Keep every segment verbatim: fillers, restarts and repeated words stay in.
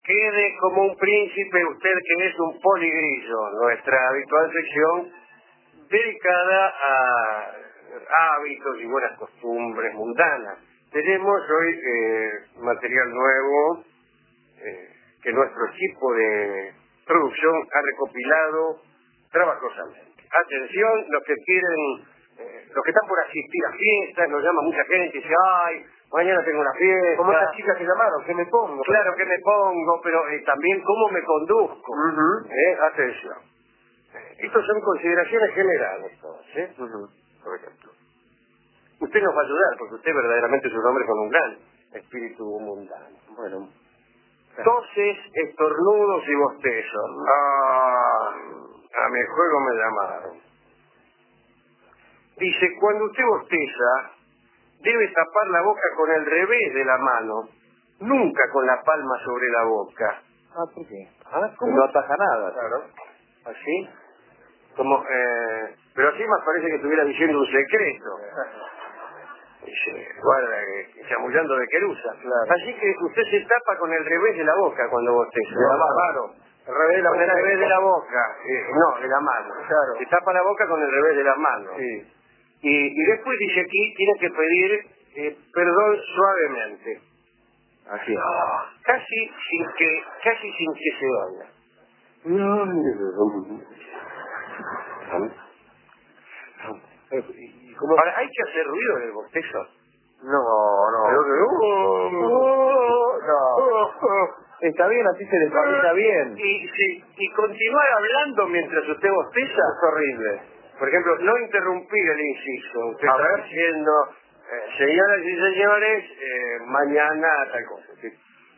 quede como un príncipe usted que es un poligrillo, nuestra habitual sección dedicada a hábitos y buenas costumbres mundanas. Tenemos hoy eh, material nuevo eh, que nuestro equipo de producción ha recopilado trabajosamente. Atención, los que quieren, eh, los que están por asistir a fiestas, nos llama mucha gente y dice, ay, mañana tengo una fiesta. Como estas chicas que llamaron, ¿qué me pongo? Claro que me pongo, pero eh, también cómo me conduzco. Uh-huh. eh, atención. Eh, Estas son consideraciones generales todas, ¿eh? Uh-huh. Por ejemplo. Usted nos va a ayudar, porque usted verdaderamente es un hombre con un gran espíritu mundano. Bueno. Toses, estornudos y bostezos. Ah, a mi juego me llamaron. Dice, cuando usted bosteza, debe tapar la boca con el revés de la mano, nunca con la palma sobre la boca. Ah, ¿por qué? ¿Ah? ¿Cómo? No ataja nada. Claro. ¿Así? Como, eh, pero así más parece que estuviera diciendo un secreto. Dice, guarda, eh, chamullando de querusa. Claro. Así que usted se tapa con el revés de la boca cuando bosteza. De la mano. Claro. El revés de la con el revés de la boca. Eh, no, de la mano. Claro. Se tapa la boca con el revés de la mano. Sí. Y, y después dice aquí, tiene que pedir eh, perdón suavemente. Así es. Ah, casi sin que, casi sin que se oiga. ¿Y cómo? Ahora, ¿hay que hacer ruido en el bostezo? No, no. Pero que, Oh, no. Está bien, así se despacha bien. Y, sí, y continuar hablando mientras usted bosteza Es horrible. Por ejemplo, no interrumpir el inciso. Usted A está ver. diciendo, eh, señoras y señores, eh, mañana tal cosa. ¿Sí?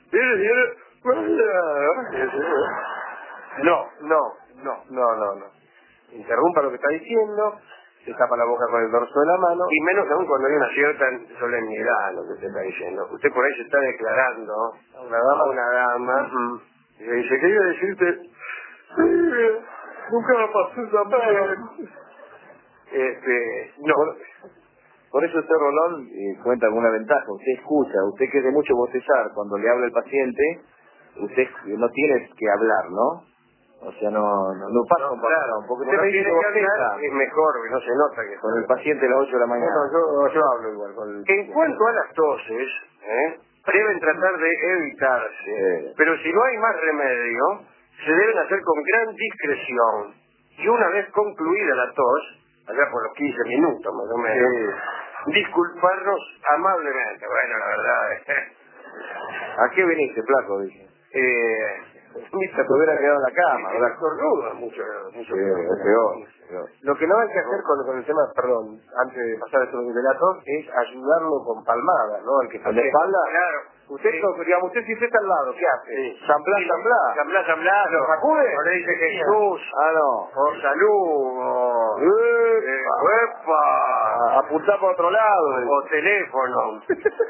No, no, no, no, no, no. Interrumpa lo que está diciendo, se tapa la boca con el dorso de la mano. Y menos aún cuando hay una cierta solemnidad a lo que usted está diciendo. Usted por ahí se está declarando A una dama. a una dama Uh-huh. y le dice, quería decirte, "Sí, nunca me pasó tan bien". Este, no. Por, por eso usted, Rolón, eh, cuenta con una ventaja. Usted escucha, usted que es de mucho bostezar, cuando le habla el paciente, usted no tiene que hablar, ¿no? O sea, no, no, no pasa No, un claro, patrón, porque como usted no me dice tiene que que hablar, bosteza es mejor, que no se nota que con el paciente a las ocho de la mañana. No, no, yo, yo hablo igual con el... En cuanto a las toses, ¿eh? deben tratar de evitarse, Sí. pero si no hay más remedio, se deben hacer con gran discreción. Y una vez concluida la tos, allá por los quince minutos más o menos, Sí. disculparnos amablemente. Bueno, la verdad es ¿A qué viniste, flaco? Dije. eh, Se te hubiera quedado en la cama, el ¿verdad? estornudo es mucho, mucho Sí, peor. es peor, peor. Lo que no hay que hacer con, con el tema, perdón, antes de pasar esto de la tos, es ayudarlo con palmadas, ¿no? El que ¿En la espalda? Claro. Usted, Sí. digamos, usted si usted está al lado, ¿qué hace? Sí. ¿Chamblá, Sí. chamblá? Chamblá, chamblá. ¿Lo sacude? O le dice Jesús, Ah, no. o salud, o... Eh, ¡Epa! A- Apuntá para otro lado. O teléfono.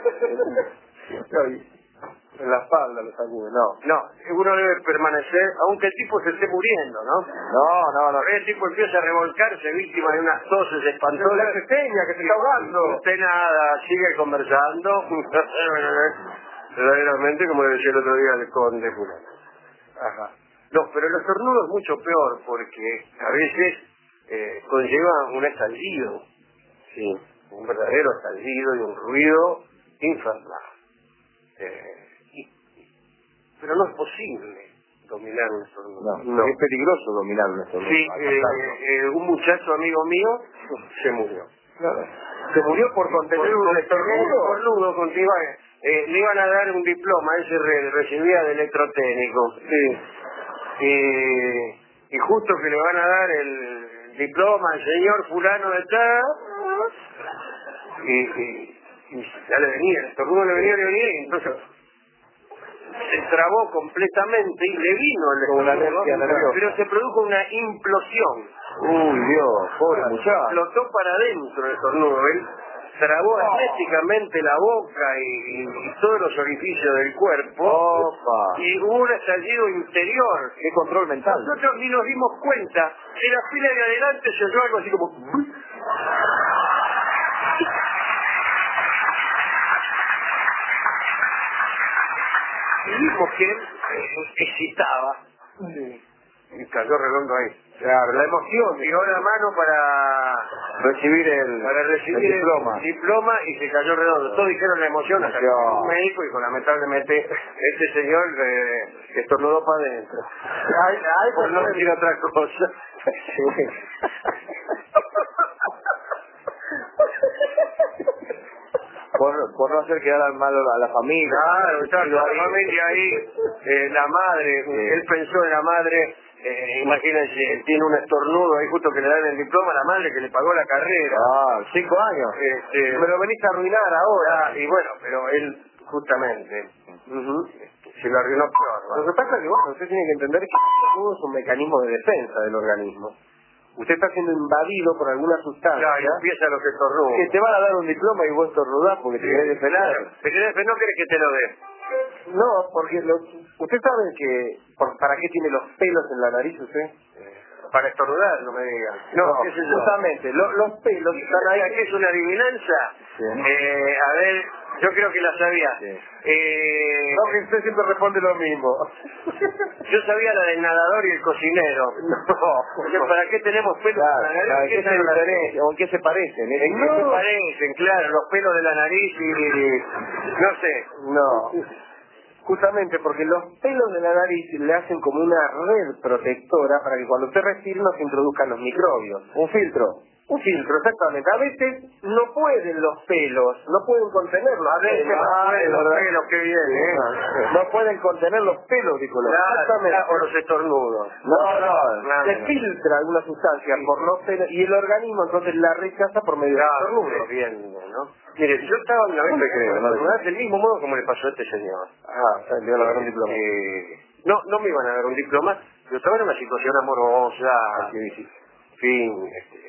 En la espalda lo sacude, no. No, uno debe permanecer, aunque el tipo se esté muriendo, ¿no? No, no, no. El tipo empieza a revolcarse, víctima de unas toses No espantosas. se seña que se está ahogando. Usted nada, sigue conversando. Verdaderamente, como le decía el otro día el conde fulano. Ajá. No, pero el estornudo es mucho peor porque a veces eh, conlleva un estallido. Sí, un verdadero estallido y un ruido infernal. Eh, y- pero no es posible dominar un estornudo. No, es peligroso dominar un estornudo. Sí, eh, eh, un muchacho amigo mío se murió. Claro. ¿Se murió por contener un estornudo? Estornudo, continúa. Eh, le iban a dar un diploma, él se re- recibía de electrotécnico. Sí. Y, y justo que le van a dar el diploma al señor fulano de tal, y, y, y ya le venía, el estornudo le venía, le venía, y entonces se trabó completamente y le vino el Una estornudo, alergia nerviosa. pero se produjo una implosión. Uy, Dios, pobre muchacho. Explotó para adentro el estornudo, él trabó herméticamente la boca y, y todos los orificios del cuerpo. Opa. Y hubo un estallido interior. Qué control mental. Nosotros ni nos dimos cuenta. En la fila de adelante se oyó algo así como... Y vimos que él excitaba. Sí. Y cayó redondo ahí. Claro, la emoción. Tiró la mano para recibir el, para recibir el diploma. el diploma y se cayó redondo. Todos dijeron la emoción, hasta Emoción. un médico, y lamentablemente este señor eh, estornudó para adentro. Ay, ay, Por no decir otra cosa. Sí. Por, por no hacer quedar mal a la familia. Claro, estaba toda la familia ahí, eh, la madre, Sí. él pensó en la madre, eh, imagínense, él tiene un estornudo ahí justo que le dan el diploma a la madre que le pagó la carrera. Ah, cinco años. Este, Me lo venís a arruinar ahora. ah, y bueno, pero él justamente uh-huh, se lo arruinó peor. Lo que pasa es que, bueno, usted tiene que entender que el estornudo es un mecanismo de defensa del organismo. Usted está siendo invadido por alguna sustancia. Claro, y empieza los estornudos. Que te van a dar un diploma y vos estornudás porque te querés defender. Claro, te querés defender, no querés que te lo dé. No, porque lo, usted sabe que por, para qué tiene los pelos en la nariz usted. Para estornudar, no me digan. No, No, qué sé yo. justamente, lo- los pelos están ahí. ¿Qué es una adivinanza? Sí. Eh, a ver, yo creo que la sabía. Sí. Eh, No, que usted siempre responde lo mismo. yo sabía la del nadador y el cocinero. No. ¿Para qué tenemos pelos Claro, en la claro, nariz? ¿en qué se diferencian? ¿O en qué se parecen? ¿En qué No. se parecen? Claro, los pelos de la nariz y... no sé. No. Justamente porque los pelos de la nariz le hacen como una red protectora para que cuando usted respire no se introduzcan los microbios. Un filtro. Un filtro, exactamente. A veces no pueden los pelos, no pueden contenerlos. A veces no pueden los pelos, qué bien, ¿eh? No pueden contener los pelos, dijo la. Claro, Exactamente. o los estornudos. No, no, no, se no. filtra alguna sustancia por los pelos y el organismo entonces la rechaza por medio Claro, del estornudo. bien, ¿no? Mire, yo estaba una vez No le creo, no le creo. del mismo modo como le pasó a este señor. Ah, o sea, le van a dar un diploma. Eh, no, no me iban a dar un diploma, yo estaba en una situación amorosa, Qué difícil. en fin, este,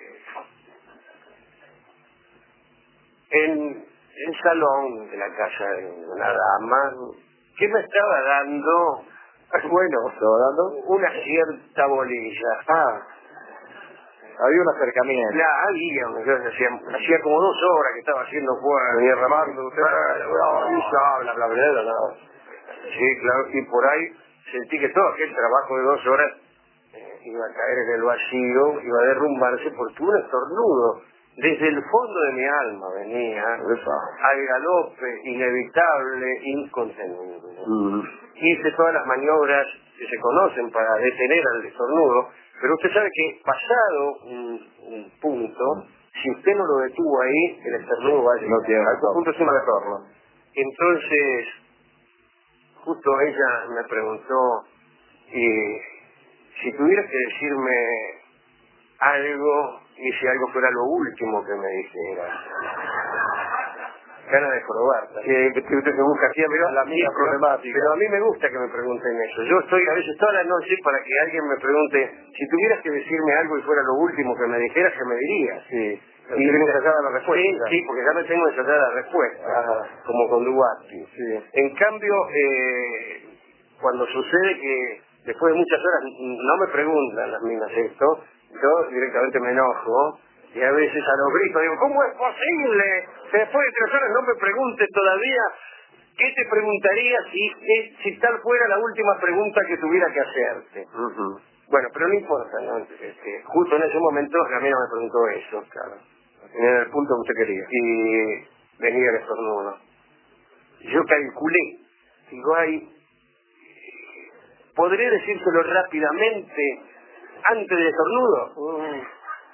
en el salón de la casa de una dama que me estaba dando, Bueno, ¿estaba dando? una cierta bolilla. Ah, había un acercamiento. La había, hacía, hacía como dos horas que estaba haciendo fuera. Venía remando usted. Bla, bla, bla, bla, bla. Sí, claro, y por ahí sentí que todo aquel trabajo de dos horas eh, iba a caer en el vacío, iba a derrumbarse porque un estornudo desde el fondo de mi alma venía al galope inevitable, incontenible. Mm. Hice todas las maniobras que se conocen para detener al estornudo, pero usted sabe que pasado un, un punto, si usted no lo detuvo ahí, el estornudo va a llegar. No tiene a razón. punto sin retorno. Entonces, justo ella me preguntó, y si tuvieras que decirme algo, y si algo fuera lo último que me dijera. Ganas de probar. Que, que usted se busca siempre la mía pero, problemática. pero a mí me gusta que me pregunten eso. Yo estoy a veces toda la noche para que alguien me pregunte, si tuvieras que decirme algo y fuera lo último que me dijeras, ¿qué me dirías? Sí. Y tiene ensayada la respuesta. Sí, sí, porque ya me tengo ensayada la respuesta, Ajá. como con Duarte. Sí. En cambio, eh, cuando sucede que después de muchas horas no me preguntan las mismas esto, yo directamente me enojo y a veces a los gritos digo, ¿cómo es posible que después de tres horas no me preguntes todavía? ¿Qué te preguntaría si, eh, si tal fuera la última pregunta que tuviera que hacerte? Uh-huh. Bueno, pero no importa, ¿no? Este, justo en ese momento la mía me preguntó eso, claro. En el punto que usted quería. Y venía el estornudo. Yo calculé, digo, ay, ¿podré decírselo rápidamente antes del estornudo? Mm.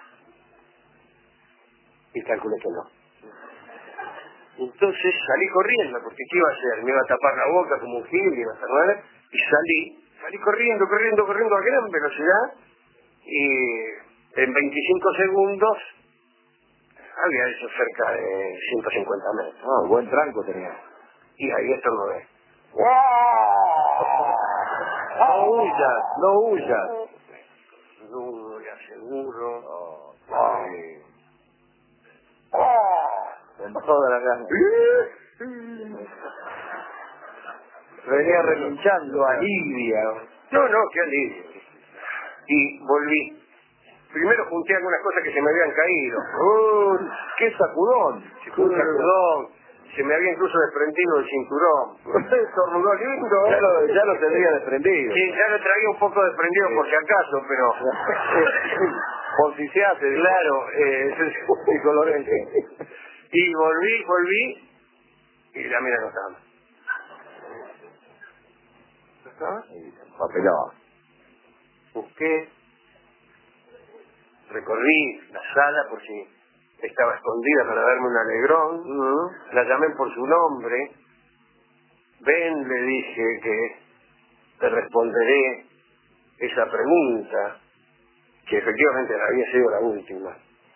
Y calculé que no. Entonces salí corriendo, porque ¿qué iba a hacer? Me iba a tapar la boca como un gil, iba a estornudar, y salí, salí corriendo, corriendo, corriendo a gran velocidad, y en veinticinco segundos había hecho cerca de ciento cincuenta metros. Ah, buen tranco tenía. Y ahí estornudé. No huyas, no huyas. Seguro, le aseguro. Oh, Ay. en toda la gana. Venía relinchando, alivia. No, no, qué alivio. Y volví. Primero junté algunas cosas que se me habían caído. ¡Uh! ¡Qué sacudón! Un sacudón. se me había incluso desprendido el cinturón. Estornudó lindo. Ya lo, ya lo tendría desprendido. Sí, ya lo traía un poco desprendido, sí, por si acaso, pero... por si se hace. Claro, eh, y Lorenzo. Y volví, volví, y la mira no estaba. ¿No estaba? Papelado. Busqué, recorrí la sala por si estaba escondida para darme un alegrón, uh-huh. La llamé por su nombre. Ven, le dije que te responderé esa pregunta, que efectivamente había sido la última.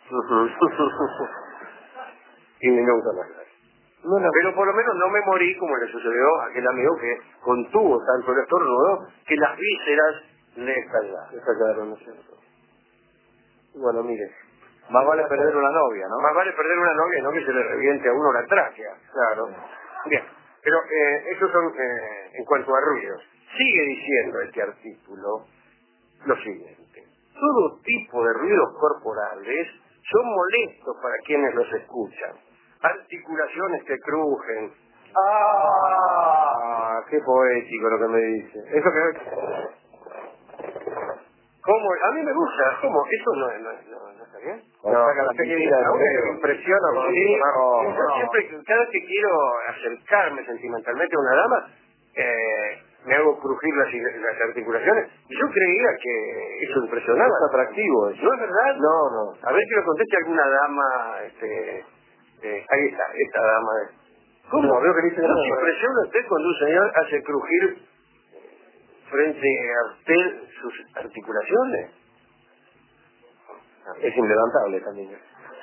Y nunca más. No, no. Pero por lo menos no me morí como le sucedió a aquel amigo que contuvo tanto el estornudo que las vísceras le estallaron. Le estallaron, ¿no es cierto? Bueno, mire. Más vale perder una novia, ¿no? Más vale perder una novia, no que se le reviente a uno la tráquea. Claro. Bien. Pero eh, esos son eh, en cuanto a ruidos. Sigue diciendo este artículo lo siguiente. Todo tipo de ruidos corporales son molestos para quienes los escuchan. Articulaciones que crujen. ¡Ah! ¡Qué poético lo que me dice! Eso que... ¿Cómo? A mí me gusta. ¿Cómo? ¿Eso no, no, no, no está bien? No, no saca la mentira del dedo. Me impresiona. Sí, no, yo no. Siempre, cada vez que quiero acercarme sentimentalmente a una dama, eh, me hago crujir las, las articulaciones. Y yo creía que eso impresionaba. Es atractivo eso. ¿No es verdad? No, no. A ver si lo conteste alguna dama, este... Eh, ahí está, esta dama. ¿Cómo? No, veo que dice ¿No se impresiona usted cuando un señor hace crujir frente a usted sus articulaciones? Es inlevantable también.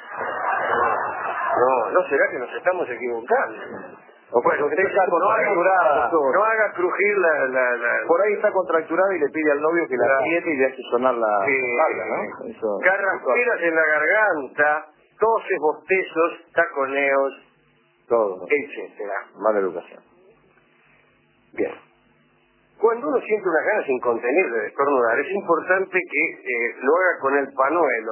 No, ¿no será que nos estamos equivocando? O bueno, usted está no, haga, no, no haga crujir la, la, la... Por ahí está contracturada y le pide al novio que la, la apriete y le hace sonar la sí, espalda, ¿no? Eso, carrasperas en la garganta, toses, bostezos, taconeos, todo, etcétera. Mala educación. Bien. Cuando uno siente unas ganas incontenibles de estornudar, es importante que eh, lo haga con el panuelo.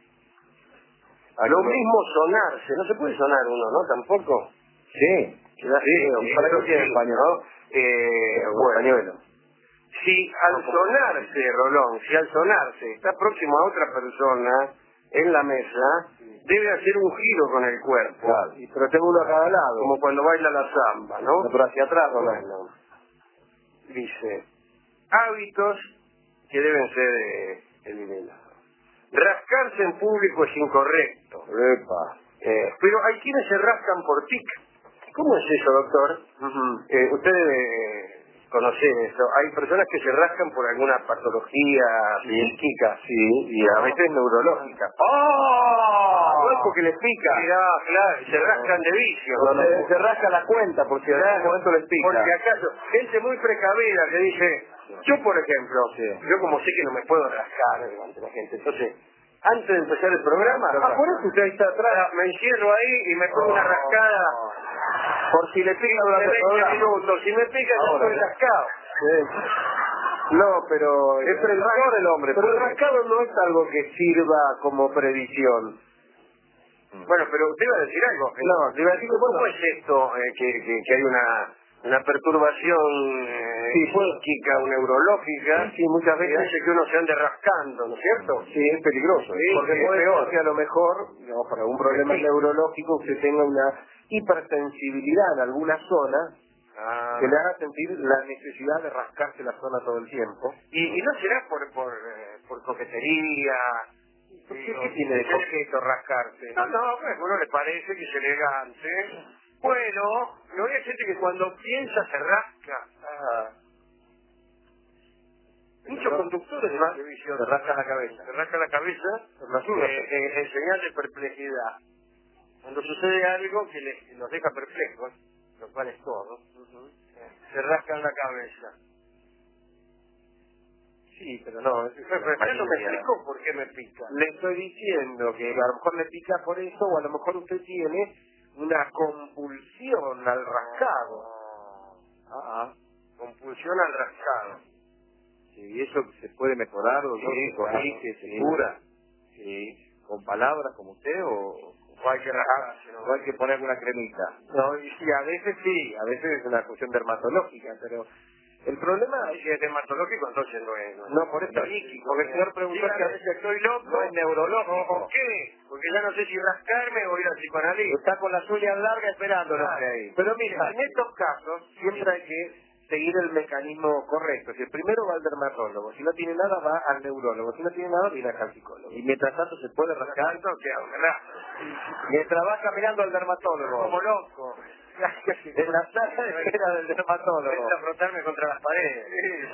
A lo mismo sonarse, no se puede sonar uno, ¿no? Tampoco. Sí. Sí, sí, ¿para qué tiene el pañuelo? ¿no? Eh, bueno, pañuelo. Si al sonarse, Rolón, si al sonarse está próximo a otra persona en la mesa, debe hacer un giro con el cuerpo. Claro, pero tengo uno a cada lado. Como cuando baila la samba, ¿no? No, pero hacia atrás, Rolón. Bueno, dice, hábitos que deben ser eh, eliminados. Rascarse en público es incorrecto. Epa. Eh, pero hay quienes se rascan por tic. ¿Cómo es eso, doctor? Uh-huh. eh, usted debe conocer eso. Hay personas que se rascan por alguna patología psíquica, sí, y a veces neurológica. ¡Oh! No es porque les pica. Mirá, claro, se rascan de vicio. No, no, se, se rasca la cuenta por si en algún momento les pica. Porque acaso, gente muy precavida que dice, yo por ejemplo, sí, yo como sé que no me puedo rascar delante de la gente, entonces, antes de empezar el programa, ah, por eso usted está atrás, me encierro ahí y me pongo oh, una rascada. Por si le pica durante veinte minutos, si me pica yo estoy rascado. Sí. No, pero es predictor el hombre. Pero el rascado no es algo que sirva como previsión. Bueno, pero usted iba a decir algo. No, te iba a decir que ¿cómo bueno, es esto eh, que, que, que hay una una perturbación eh, sí, psíquica o neurológica sí, sí, muchas veces que hace que uno se ande rascando, ¿no es cierto? Sí, es peligroso. Sí, porque sí, puede peor. ser que a lo mejor, digamos, para algún problema sí, neurológico usted tenga una hipersensibilidad en alguna zona ah, que le haga sentir la necesidad de rascarse la zona todo el tiempo. Y, y no será por por, eh, por coquetería. ¿Por qué, ¿Qué tiene de coqueto rascarse? No, no, pues a uno le parece que es elegante. Bueno, no hay gente que cuando piensa se rasca. Ah. Muchos conductores de la televisión se rascan la cabeza. Se rascan la cabeza eh, en, en señal de perplejidad. Cuando sucede algo que les, los deja perplejos, lo cual es todo, uh-huh, se rascan la cabeza. Sí, pero no, es pero, pero ya no me explico por qué me pica. Le estoy diciendo que a lo mejor le pica por eso, o a lo mejor usted tiene una compulsión al rascado. Ah, ah. Compulsión al rascado. Sí, y eso se puede mejorar, o sí, no se corrige, claro, se sí, cura. Sí. Con palabras como usted o... O hay que rascarse, ¿no? O hay que poner una cremita. No, y sí, a veces sí, a veces es una cuestión dermatológica, pero el problema es que es dermatológico, entonces no es... No, No, por eso, no, porque el señor preguntó dígame que a veces si estoy loco, no es neurológico. ¿o qué? Porque ya no sé si rascarme o ir al psicoanalista. Está con las uñas largas esperándolo Claro. ahí. Pero mire, en estos casos siempre hay que seguir el mecanismo correcto. Si el primero va al dermatólogo, si no tiene nada va al neurólogo, si no tiene nada viene acá al psicólogo. Y mientras tanto se puede rascar. Tanto que ahora, Mientras va caminando al dermatólogo. como loco. En la sala de espera del dermatólogo. Voy a frotarme contra las paredes.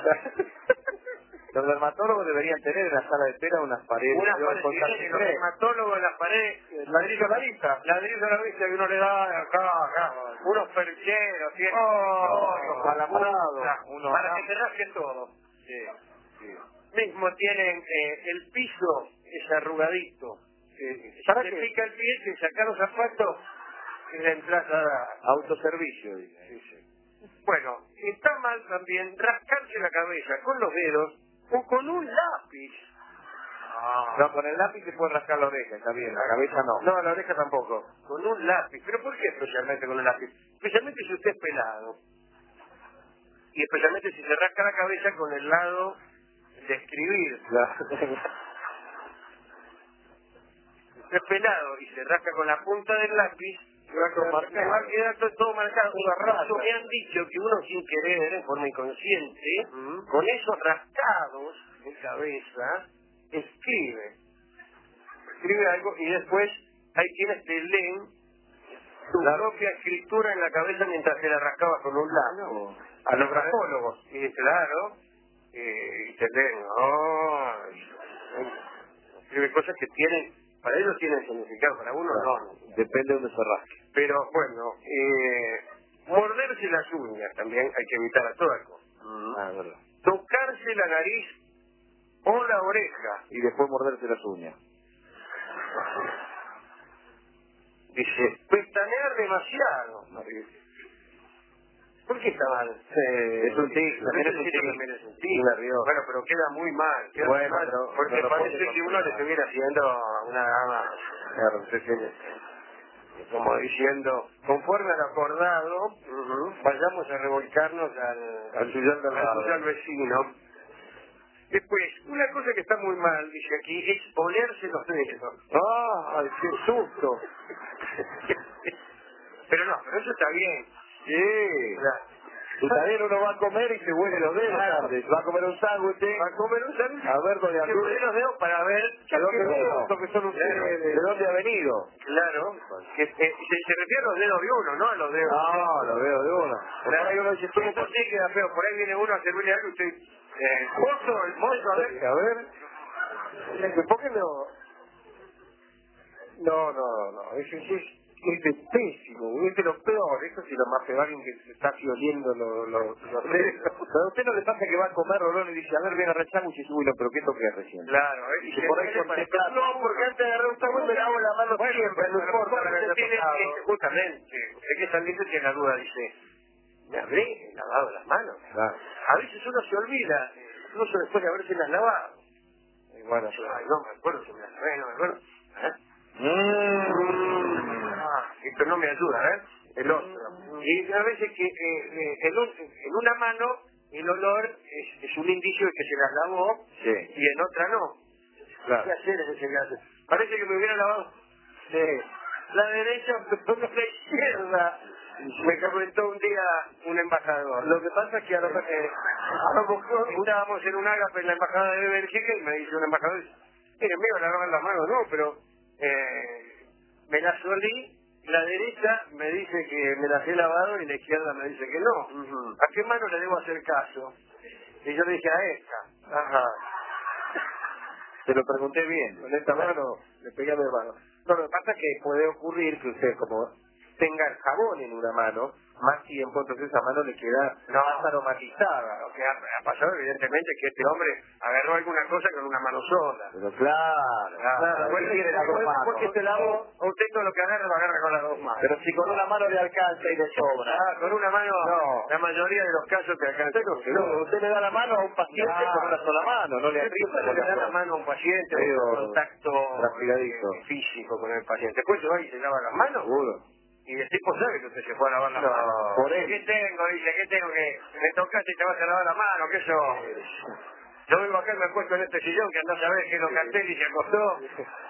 Los dermatólogos deberían tener en la sala de espera unas paredes. Unas de paredes, contacto sí, los tres. dermatólogos en las paredes, ladrillo a la vista, ladrillo a la vista que uno le da acá, acá, unos percheros, tiene, Oh, oh, alambrado, para, uno para alam- que te rasquen todo. Sí, sí. Mismo tienen eh, el piso, es arrugadito. Eh, ¿Para te qué? pica el pie, te sacas los zapatos y le entras a... Autoservicio, dice. Sí, sí. Bueno, está mal también rascarse la cabeza con los dedos o con un lápiz. Ah. No, con el lápiz se puede rascar la oreja, está bien, la cabeza no. No, la oreja tampoco. Con un lápiz. ¿Pero por qué especialmente con un lápiz? Especialmente si usted es pelado. Y especialmente si se rasca la cabeza con el lado de escribir. La- Si usted es pelado y se rasca con la punta del lápiz, Se va a quedar le va a quedar todo, todo marcado. Una Incluso rata. me han dicho que uno sin querer, en forma inconsciente, ¿Mm? con esos rascados de cabeza, escribe. Escribe algo y después hay quienes te leen su La- propia escritura en la cabeza mientras te la rascaba con un lápiz. A los grafólogos. Y dice, claro, eh, y te leen, no, escribe cosas que tienen, para ellos tienen significado, para uno no. Depende de donde se rasque. Pero bueno, eh, morderse las uñas también hay que evitar a toda costa. Ah, verdad. Tocarse la nariz o la oreja. Y después morderse las uñas. Dice, pestañear demasiado. ¿Por qué está mal? Es un tic, también es un Ese tic. también es un tic. Un nervioso. Bueno, pero queda muy mal. Queda Bueno, muy mal pero- porque pero parece puede que uno le controlar. estuviera haciendo una dama, Claro. como diciendo, conforme al acordado, vayamos a revolcarnos al, Al sillón del al lado. sillón vecino. Después, una cosa que está muy mal, dice aquí, es olerse los dedos. ¡Ah! ¡Qué susto! Pero no, pero eso está bien. Sí. Claro. Y también uno va a comer y se huele los dedos. Claro. tarde. Va a comer un sándwich. Va a comer un sándwich. A ver, doña Se Luz. huele los dedos para ver ¿De dónde qué vino? gusto que son ustedes. ¿De dónde ha venido? Claro. Que, eh, se, se refiere a los dedos de uno, no a los dedos. No, lo veo de uno. Por Claro. ahí uno dice, ¿cómo Eso sí queda feo. Por ahí viene uno a servirle algo y usted... Eh, mozo, el mozo, a ver. A ver. ¿Por qué no? No, no, no. Es, es, es, es de pésimo. Es de lo peor. Eso sí lo más peor. Alguien que se está así oliendo los lo, lo dedos. Pero a usted no le pasa que va a comer rolón y dice, a ver, viene a agarrar sándwich y dice, uy, no, pero ¿qué toqué recién? Claro, ¿eh? Y se por ahí contesta, no, porque antes de agarrar un sándwich me lavo la mano Bueno, siempre, pero no importa mejor la que usted haya tiene tocado. que- Justamente, usted que está lindo tiene la duda, dice, me habré lavado las manos. Claro. A veces uno se olvida, incluso después de haberse las lavado. Y bueno, Ay, no me acuerdo si me las lavé, no me acuerdo. ¿Eh? Mm. Ah, esto no me ayuda, ¿eh? El otro. Y a veces que eh, eh, en, un- en una mano el olor es, es un indicio de que se las lavó Sí. y en otra no. Claro. ¿Qué hacer en ese caso? Parece que me hubiera lavado sí. La derecha, pero la izquierda. Me comentó un día un embajador. Lo que pasa es que a lo, eh, a lo mejor estábamos en un ágape en la embajada de Bélgica y me dice un embajador, mire, me iban a lavar las manos, no, pero eh, me las olí. La derecha me dice que me las he lavado y la izquierda me dice que no. Ujú. ¿A qué mano le debo hacer caso? Y yo le dije a esta. Ajá. Te lo pregunté bien. Con esta mano le pegué a mi mano. No, lo que pasa es que puede ocurrir que usted, como tenga el jabón en una mano, más tiempo, entonces a mano le queda no, más aromatizada. Lo que ha, ha pasado evidentemente es que este hombre agarró alguna cosa con una mano sola. Pero claro, Claro, claro, después, él tiene las dos después, después que manos. se lavó, usted todo lo que agarra lo agarra con las dos manos. Pero si con una mano le alcanza y le sobra. Ah, con una mano, No. la mayoría de los casos te alcanza. Usted, no, usted le da la mano a un paciente Ah. con una sola mano, no le Usted aprieta le con da las la dos. mano a un paciente, Digo, un contacto transpiradito. eh, físico con el paciente. Después se va y se lava las manos. Seguro. Y el tipo sabe que usted se fue a lavar las No, manos. por él. ¿Qué tengo? Dice, ¿qué tengo que...? Me tocaste y te vas a lavar la mano, ¿qué eso? Yo vengo acá y me he puesto en este sillón que andás a ver que lo canté y se acostó.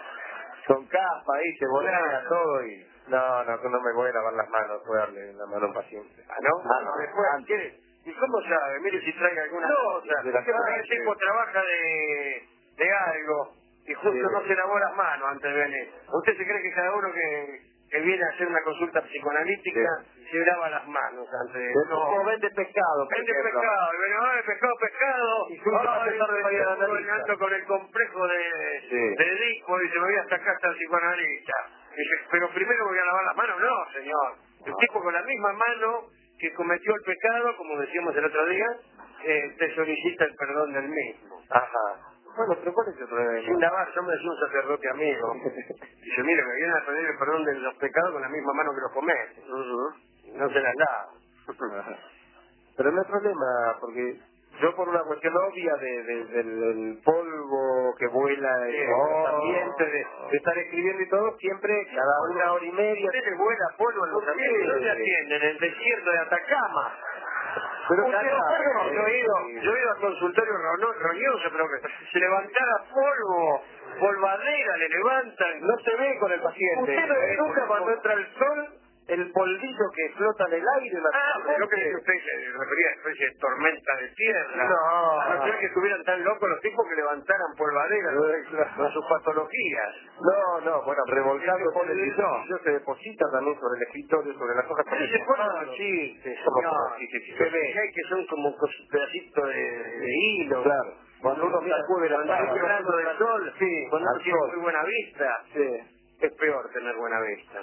Con capa ahí, se volea Claro. todo y... No, no, no me voy a lavar las manos, voy a darle la mano a un paciente. Ah, ¿no? Ah, no, Después, antes. ¿quiere? ¿Y cómo sabe? Mire si trae alguna No, cosa. de la Porque el calle. tipo trabaja de, de algo y justo Sí. no se lavó las manos antes de venir. ¿Usted se cree que cada uno que, que viene a hacer una consulta psicoanalítica Sí. se lava las manos antes de... El tipo vende pescado, por Vende ejemplo. pescado, y bueno, ay, pescado, pescado. Y justo va a Ay, empezar de María estoy Analista. ando con el complejo de, Sí. de Edipo y se me voy hasta acá hasta el psicoanalista. Dice, pero primero voy a lavar las manos. No, señor. El tipo con la misma mano que cometió el pecado, como decíamos el otro día, eh, te solicita el perdón del mismo. Ajá. Bueno, pero ¿cuál es el problema? Sin lavar, yo me decía un sacerdote amigo. Dice, mire, me vienen a pedir el perdón de los pecados con la misma mano que los comete. Ujú. No se las lava. Ajá. Pero no hay problema, porque yo por una cuestión obvia de, de- del, del polvo que vuela en Sí. los ambientes, de, de estar escribiendo y todo, siempre cada una hora y media... Usted le vuela polvo en los ¿Por qué? ambientes. ¿Dónde atienden? En el desierto de Atacama. Pero Usted, claro, perdón, yo he ido, sí. yo he ido al consultorio ro- roñoso, pero que se levantara polvo, polvadera, le levantan. No se ve con el paciente. Usted no ve nunca cuando entra el sol, el polvillo que flota en el aire. La Ah, pero lo que dice usted se refería a especie de tormenta de tierra. No. A no ser que estuvieran tan locos los tipos que levantaran polvadera Eh, claro. con sus patologías. No, no, bueno, revolcando Ese por el polvillo. piso se deposita también sobre el escritorio, sobre las hojas. Pero se ponen los chistes, ¿Cómo señor. que sí, sí, sí? Se ve que hay que son como cos- pedacitos de, de hilo. Claro. Cuando uno sacude la Cuando está sábana. hablando del sol, Sí, cuando uno al tiene sol. muy buena vista, Sí. es peor tener buena vista.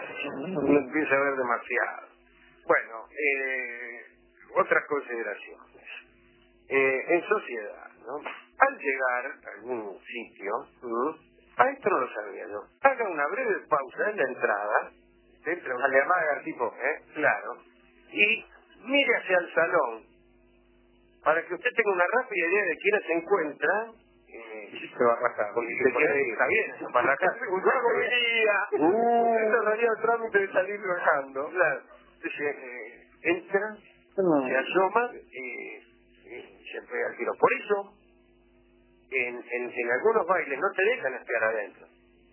Uno empieza a ver demasiado. Bueno, eh, otras consideraciones. Eh, en sociedad, ¿no? Al llegar a algún sitio, ¿no? A esto no lo sabía yo. Haga una breve pausa en la entrada. Entra un... Le amaga al tipo. ¿eh? Claro. Y mire hacia el salón para que usted tenga una rápida idea de quién se encuentra. Eh, Sí, se va a rajar. porque se quiere ir. Está bien, para acá. Un Luego día. Uh, eso daría el trámite de salir bajando. Claro. Entonces, eh, entra, Mm. se asoma eh, y se pega al tiro. Por eso, en, en, en algunos bailes no te dejan espiar adentro.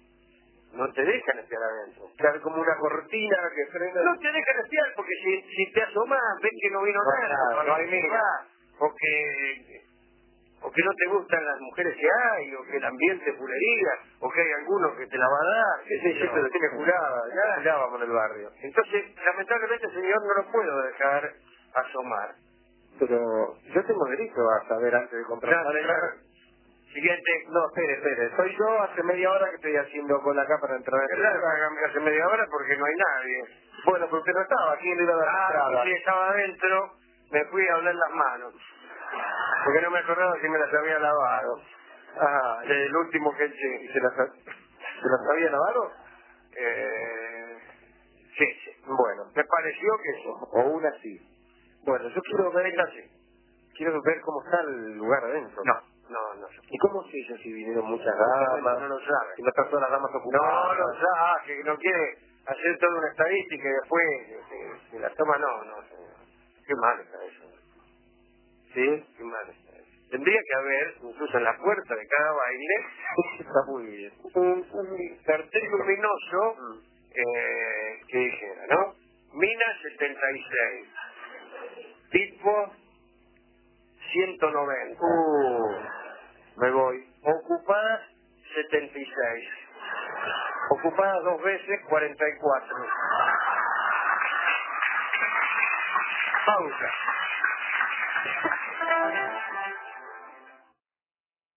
No te dejan espiar adentro. Claro, como una cortina que frena. No te dejan espiar porque si, si te asomas ven que no vino No, nada. nada, no hay que nada. va, o que, o que no te gustan las mujeres que hay, o que el ambiente es pulería, o que hay alguno que te la va a dar. Sí, sí, yo te lo tiene jurada. Ya jurábamos en el barrio. Entonces, lamentablemente, señor, no lo puedo dejar asomar. Pero yo tengo derecho a saber antes de comprar. No, señor. Siguiente. No, espere, espere. Soy yo hace media hora que estoy haciendo con acá para entrar a Es este raro lugar. que hagan hace media hora porque no hay nadie. Bueno, pero usted no estaba. ¿Quién le iba a dar la Ah, entrada? sí, estaba adentro, me fui a oler las manos. Porque no me acordaba si me las había lavado. Ah, El último que eché. ¿y se las, se las había lavado? Eh, sí, sí. Bueno, Me pareció que sí. o una sí. Bueno, yo quiero ver, Esta sí. quiero ver cómo está el lugar adentro. No, no, no sé. ¿Y cómo sé yo si vinieron muchas No damas? lo sabe. Si no están todas las damas No, ocupadas. no sabe. Ah, que no quiere hacer toda una estadística y después, eh, si la toma, no, no, señor. Qué mal está eso. ¿Sí? Qué mal está eso. Tendría que haber, incluso en la puerta de cada baile, Está muy bien. un, un cartel luminoso Mm. eh, que dijera, ¿no? Mina setenta y seis, tipo ciento noventa, Uh, me voy. ocupadas setenta y seis, ocupadas dos veces cuarenta y cuatro. Pausa.